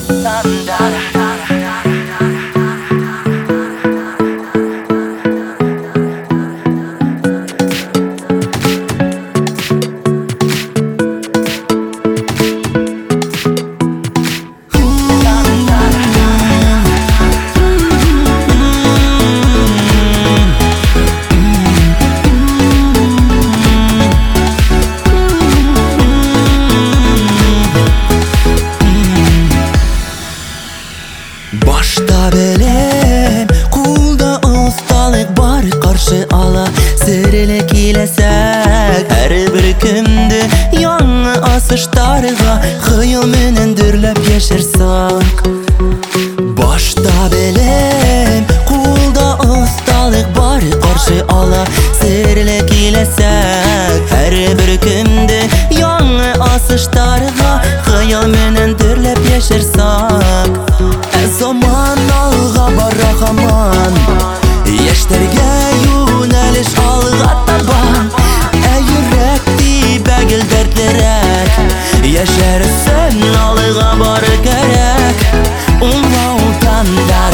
Başta bilem, kulda ustalık var, karşı ala serilik ilesek. Her bir kündü yanı asıştarga hıyıl menen dürlep yaşarsak. Başta bilem, kulda ustalık var, karşı ala serilik ilesek. Her bir kündü yanı asıştarga hıyıl menen dürlep yaşarsak. Zaman alğa barak aman, yaşlarga yöneliş alğa taban. Yürekti begil dertlerek, yaşarsın alğa bar gerek. Umma utandar,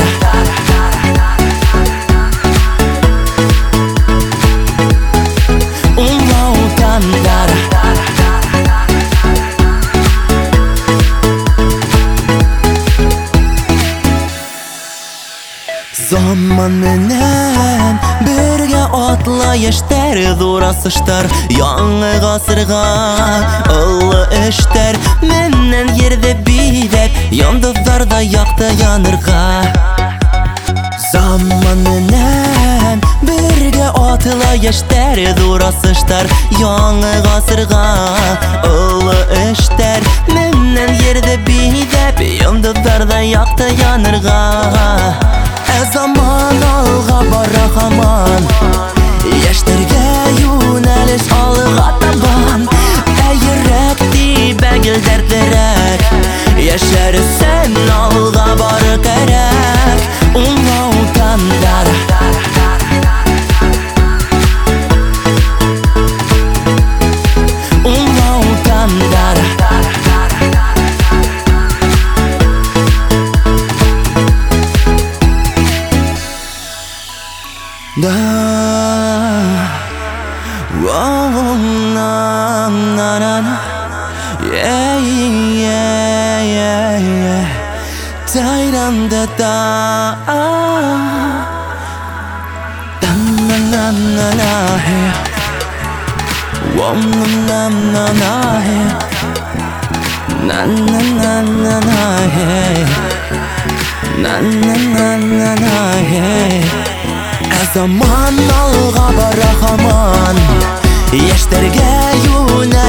umma utandar. Zaman menen birge atlayışlar, durasışlar yanı gasırga. Illı işler menen yerde bidep, yandızlarda yaktı yanırga. Zaman menen birge atlayışlar, durasışlar yanı gasırga. Illı işler menen yerde bidep, yandızlarda yaktı yanırga. Zaman alğa barak aman, yaşlarga yöneliş alğa taban. Yürekti begil dertlerek, yaşarsın alğa bar gerek. Umma utandar, umma utandar. Da, oh, na, na, na, na. Yeah, yeah, yeah, yeah. Da, da, da, da, na, na, na, na, hey. Oh, na, na, na, hey. Na, na, na, na, na, hey. Na, na, na, na, na, hey. Zaman alğa barak aman, yaşlarga yöneliş